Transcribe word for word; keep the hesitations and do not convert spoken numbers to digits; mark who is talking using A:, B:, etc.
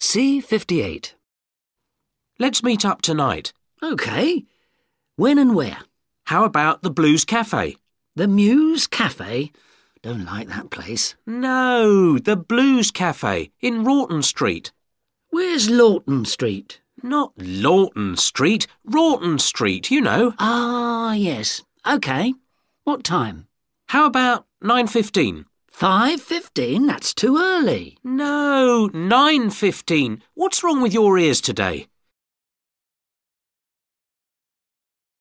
A: C fifty-eight.
B: Let's meet up tonight.
A: OK. When and where?
B: How about the Blues Cafe?
A: The Muse Cafe? Don't like that place.
B: No, the Blues Cafe in Rawton Street.
A: Where's Lawton Street?
B: Not Lawton Street, Rawton Street, you know.
A: Ah, yes. OK. What time?
B: How about nine fifteen?
A: Five fifteen? That's too early.
B: No, nine fifteen. What's wrong with your ears today?